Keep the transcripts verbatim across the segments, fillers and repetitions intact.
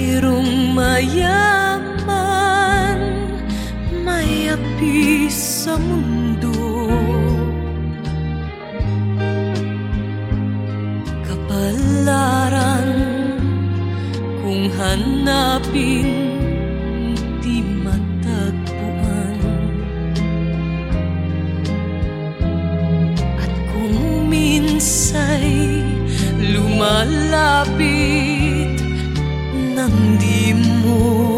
mayroong mayaman, may api sa mundo. Kapalaran kung hanapin di matagpuan, at kung minsa'y lumalapit nang di mo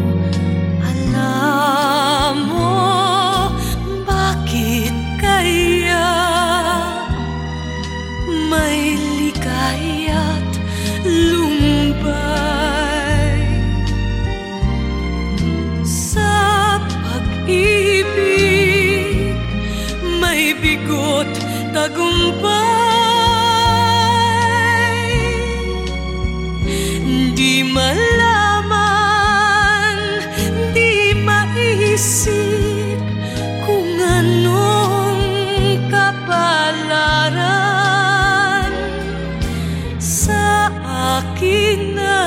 alam mo, bakit kaya may likaya't lumbay sa pag-ibig, may bigot tagumpay. Di malaman, di maisip kung anong kapalaran sa akin na